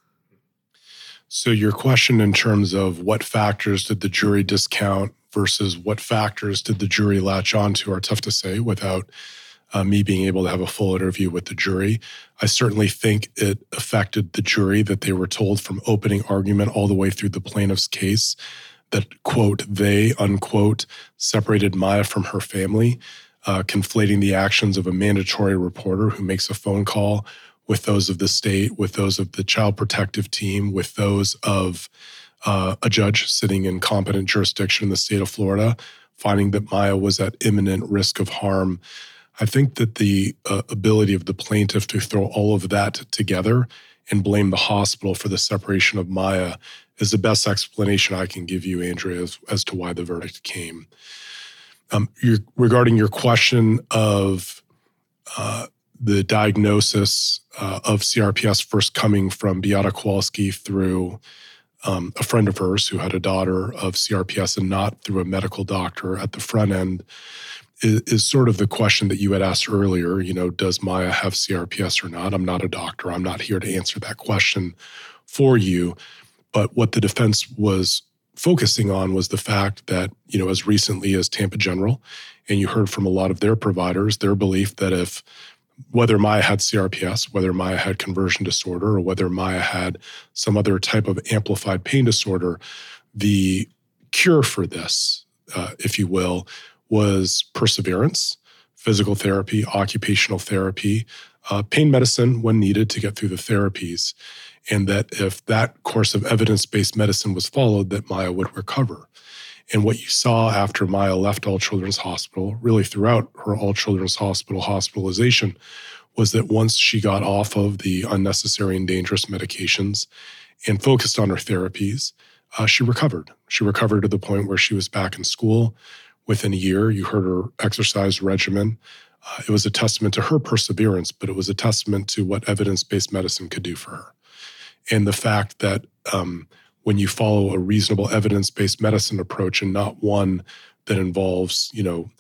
So your question in terms of what factors did the jury discount versus what factors did the jury latch onto are tough to say without me being able to have a full interview with the jury. I certainly think it affected the jury that they were told from opening argument all the way through the plaintiff's case that, quote, they, unquote, separated Maya from her family, conflating the actions of a mandatory reporter who makes a phone call with those of the state, with those of the child protective team, with those of a judge sitting in competent jurisdiction in the state of Florida, finding that Maya was at imminent risk of harm. I think that the ability of the plaintiff to throw all of that together and blame the hospital for the separation of Maya is the best explanation I can give you, Andrea, as to why the verdict came. Regarding your question of the diagnosis of CRPS first coming from Beata Kowalski through a friend of hers who had a daughter of CRPS and not through a medical doctor at the front end, is sort of the question that you had asked earlier, does Maya have CRPS or not? I'm not a doctor. I'm not here to answer that question for you. But what the defense was focusing on was the fact that, as recently as Tampa General, and you heard from a lot of their providers, their belief that if whether Maya had CRPS, whether Maya had conversion disorder, or whether Maya had some other type of amplified pain disorder, the cure for this, if you will, was perseverance, physical therapy, occupational therapy, pain medicine when needed to get through the therapies. And that if that course of evidence-based medicine was followed, that Maya would recover. And what you saw after Maya left All Children's Hospital, really throughout her All Children's Hospital hospitalization, was that once she got off of the unnecessary and dangerous medications and focused on her therapies, she recovered. She recovered to the point where she was back in school. Within a year, you heard her exercise regimen. It was a testament to her perseverance, but it was a testament to what evidence-based medicine could do for her. And the fact that when you follow a reasonable evidence-based medicine approach and not one that involves,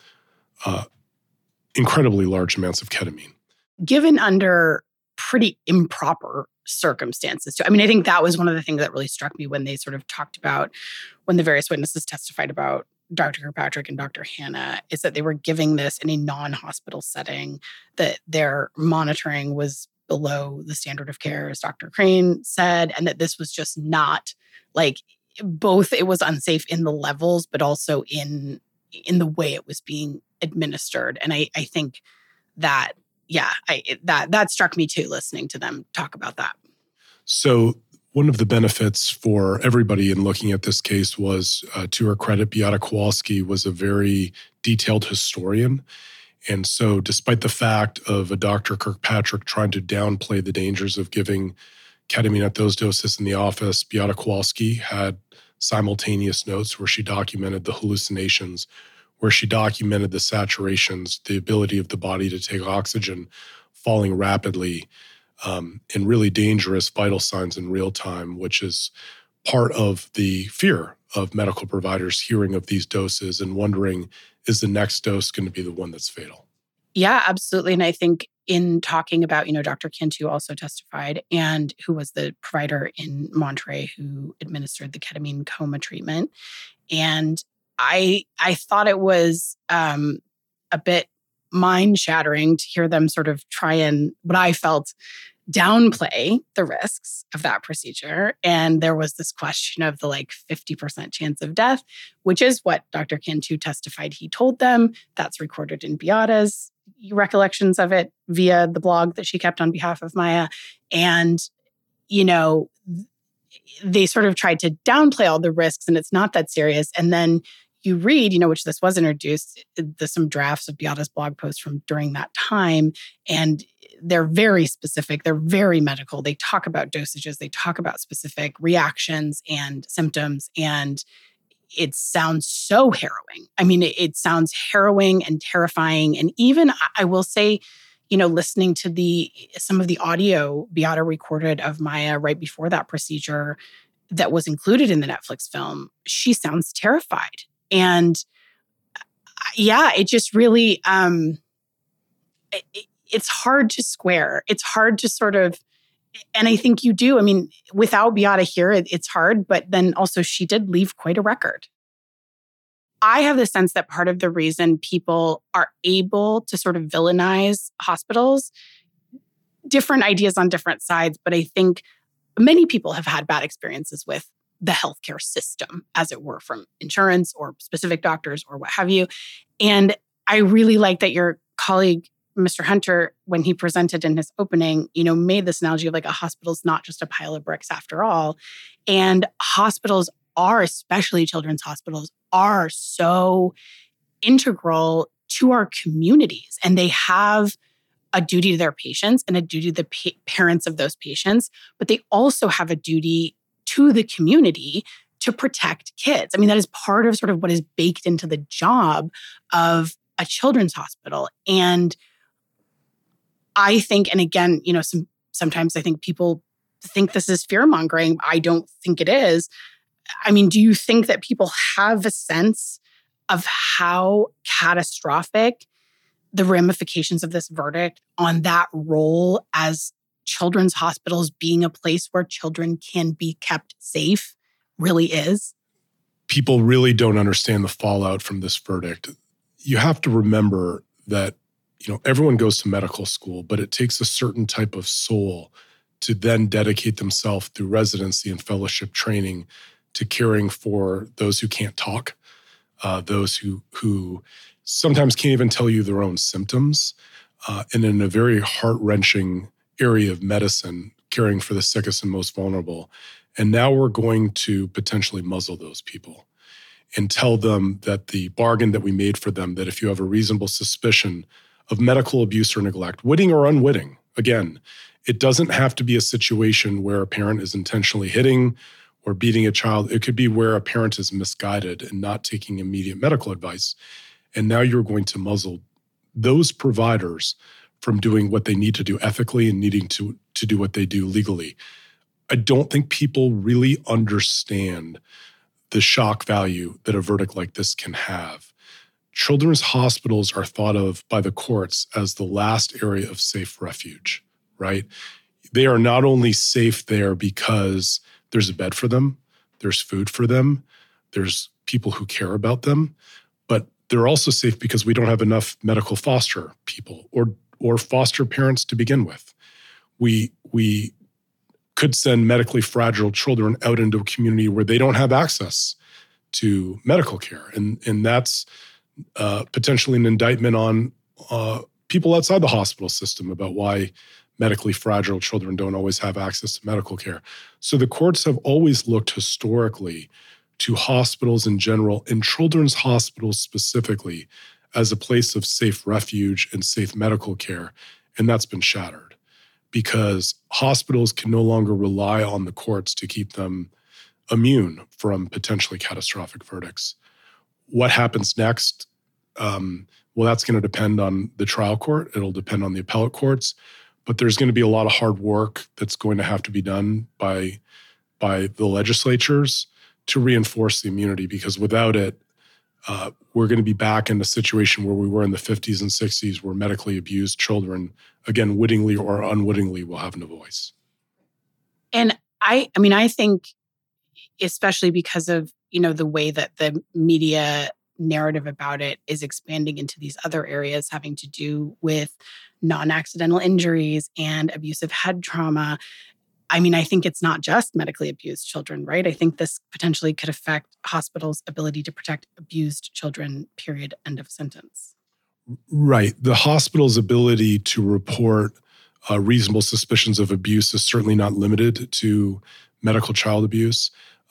incredibly large amounts of ketamine. Given under pretty improper circumstances too. I mean, I think that was one of the things that really struck me when they sort of talked about, when the various witnesses testified about Dr. Kirkpatrick and Dr. Hanna, is that they were giving this in a non-hospital setting, that their monitoring was below the standard of care, as Dr. Crane said, and that this was just not like, both it was unsafe in the levels, but also in the way it was being administered. And I think that, that struck me too, listening to them talk about that. So one of the benefits for everybody in looking at this case was, to her credit, Beata Kowalski was a very detailed historian. And so despite the fact of a Dr. Kirkpatrick trying to downplay the dangers of giving ketamine at those doses in the office, Beata Kowalski had simultaneous notes where she documented the hallucinations, where she documented the saturations, the ability of the body to take oxygen falling rapidly, and really dangerous vital signs in real time, which is part of the fear of medical providers hearing of these doses and wondering, is the next dose going to be the one that's fatal? Yeah, absolutely. And I think in talking about, Dr. Cantu also testified, and who was the provider in Monterey who administered the ketamine coma treatment. And I thought it was a bit mind-shattering to hear them sort of try and, what I felt, downplay the risks of that procedure. And there was this question of the 50% chance of death, which is what Dr. Cantu testified he told them. That's recorded in Beata's recollections of it via the blog that she kept on behalf of Maya. And, they sort of tried to downplay all the risks, and it's not that serious. And then you read, which this was introduced, there's some drafts of Beata's blog posts from during that time, and they're very specific. They're very medical. They talk about dosages. They talk about specific reactions and symptoms, and it sounds so harrowing. I mean, it sounds harrowing and terrifying. And even, I will say, listening to some of the audio Beata recorded of Maya right before that procedure that was included in the Netflix film, she sounds terrified. And it just really, it's hard to square. It's hard to sort of, and I think you do. I mean, without Beata here, it's hard, but then also she did leave quite a record. I have the sense that part of the reason people are able to sort of villainize hospitals, different ideas on different sides, but I think many people have had bad experiences with the healthcare system, as it were, from insurance or specific doctors or what have you. And I really like that your colleague, Mr. Hunter, when he presented in his opening, made this analogy of a hospital's not just a pile of bricks after all. And hospitals are, especially children's hospitals, are so integral to our communities. And they have a duty to their patients and a duty to the parents of those patients, but they also have a duty to the community to protect kids. I mean, that is part of sort of what is baked into the job of a children's hospital. And I think, and again, sometimes I think people think this is fear-mongering. I don't think it is. I mean, do you think that people have a sense of how catastrophic the ramifications of this verdict on that role as children's hospitals being a place where children can be kept safe really is? People really don't understand the fallout from this verdict. You have to remember that everyone goes to medical school, but it takes a certain type of soul to then dedicate themselves through residency and fellowship training to caring for those who can't talk, those who sometimes can't even tell you their own symptoms, and in a very heart-wrenching area of medicine, caring for the sickest and most vulnerable. And now we're going to potentially muzzle those people and tell them that the bargain that we made for them, that if you have a reasonable suspicion of medical abuse or neglect, witting or unwitting, again, it doesn't have to be a situation where a parent is intentionally hitting or beating a child. It could be where a parent is misguided and not taking immediate medical advice. And now you're going to muzzle those providers from doing what they need to do ethically and needing to do what they do legally. I don't think people really understand the shock value that a verdict like this can have. Children's hospitals are thought of by the courts as the last area of safe refuge, right? They are not only safe there because there's a bed for them, there's food for them, there's people who care about them, but they're also safe because we don't have enough medical foster people or foster parents to begin with. We could send medically fragile children out into a community where they don't have access to medical care. And that's potentially an indictment on people outside the hospital system about why medically fragile children don't always have access to medical care. So the courts have always looked historically to hospitals in general, and children's hospitals specifically, as a place of safe refuge and safe medical care. And that's been shattered because hospitals can no longer rely on the courts to keep them immune from potentially catastrophic verdicts. What happens next? Well, that's going to depend on the trial court. It'll depend on the appellate courts. But there's going to be a lot of hard work that's going to have to be done by the legislatures to reinforce the immunity, because without it, we're going to be back in the situation where we were in the 50s and 60s, where medically abused children, again, wittingly or unwittingly, will have no voice. And I think, especially because of, the way that the media narrative about it is expanding into these other areas having to do with non-accidental injuries and abusive head trauma. I think it's not just medically abused children, right? I think this potentially could affect hospitals' ability to protect abused children, period, end of sentence. Right. The hospital's ability to report reasonable suspicions of abuse is certainly not limited to medical child abuse.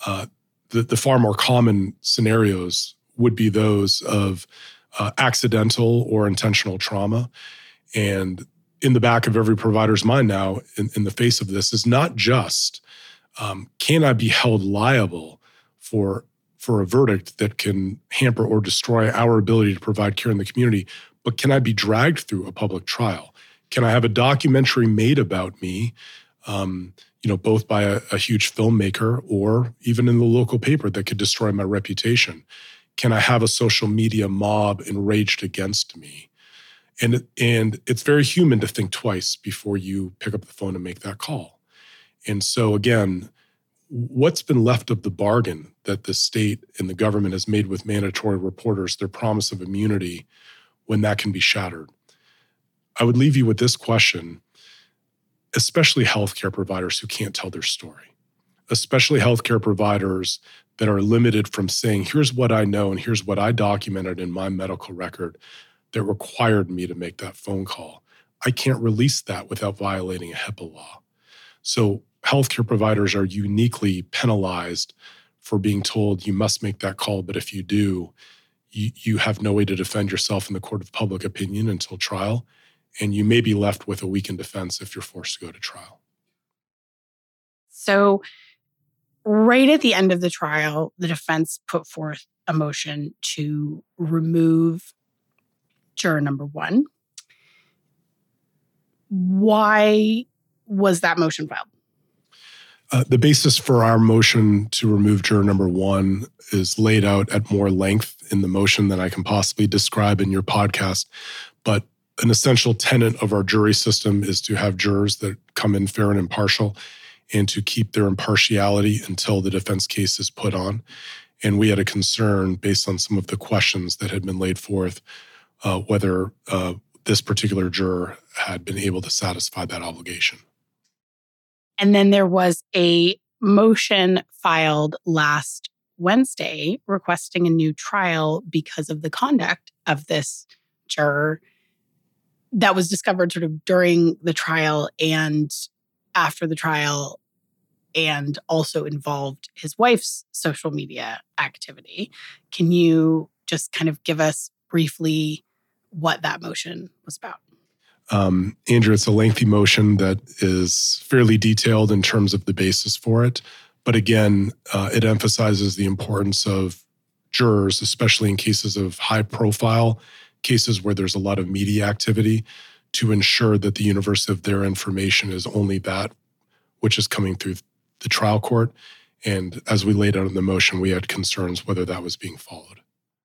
The far more common scenarios would be those of accidental or intentional trauma. And in the back of every provider's mind now, in the face of this, is not just, can I be held liable for a verdict that can hamper or destroy our ability to provide care in the community, but can I be dragged through a public trial? Can I have a documentary made about me, both by a huge filmmaker or even in the local paper that could destroy my reputation? Can I have a social media mob enraged against me? And it's very human to think twice before you pick up the phone and make that call. And so again, what's been left of the bargain that the state and the government has made with mandatory reporters, their promise of immunity, when that can be shattered? I would leave you with this question, especially healthcare providers who can't tell their story, especially healthcare providers that are limited from saying, here's what I know and here's what I documented in my medical record that required me to make that phone call. I can't release that without violating a HIPAA law. So healthcare providers are uniquely penalized for being told you must make that call, but if you do, you have no way to defend yourself in the court of public opinion until trial, and you may be left with a weakened defense if you're forced to go to trial. So right at the end of the trial, the defense put forth a motion to remove juror number 1. Why was that motion filed? The basis for our motion to remove juror number 1 is laid out at more length in the motion than I can possibly describe in your podcast. But an essential tenet of our jury system is to have jurors that come in fair and impartial, and to keep their impartiality until the defense case is put on. And we had a concern based on some of the questions that had been laid forth, whether this particular juror had been able to satisfy that obligation. And then there was a motion filed last Wednesday requesting a new trial because of the conduct of this juror that was discovered sort of during the trial and after the trial, and also involved his wife's social media activity. Can you just kind of give us briefly what that motion was about? Andrew, it's a lengthy motion that is fairly detailed in terms of the basis for it. But again, it emphasizes the importance of jurors, especially in cases of high profile cases where there's a lot of media activity, to ensure that the universe of their information is only that which is coming through the trial court. And as we laid out in the motion, we had concerns whether that was being followed.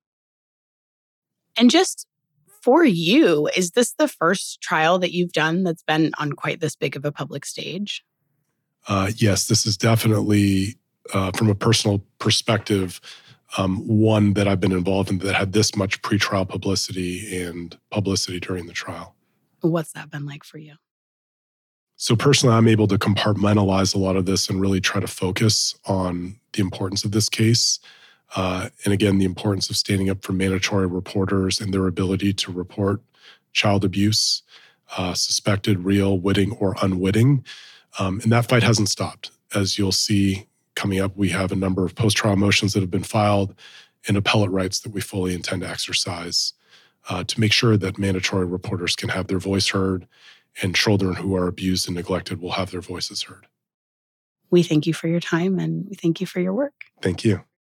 And just for you, is this the first trial that you've done that's been on quite this big of a public stage? Yes, this is definitely, from a personal perspective, one that I've been involved in that had this much pretrial publicity and publicity during the trial. What's that been like for you? So personally, I'm able to compartmentalize a lot of this and really try to focus on the importance of this case. And again, the importance of standing up for mandatory reporters and their ability to report child abuse, suspected, real, witting, or unwitting. And that fight hasn't stopped. As you'll see coming up, we have a number of post-trial motions that have been filed and appellate rights that we fully intend to exercise to make sure that mandatory reporters can have their voice heard and children who are abused and neglected will have their voices heard. We thank you for your time and we thank you for your work. Thank you.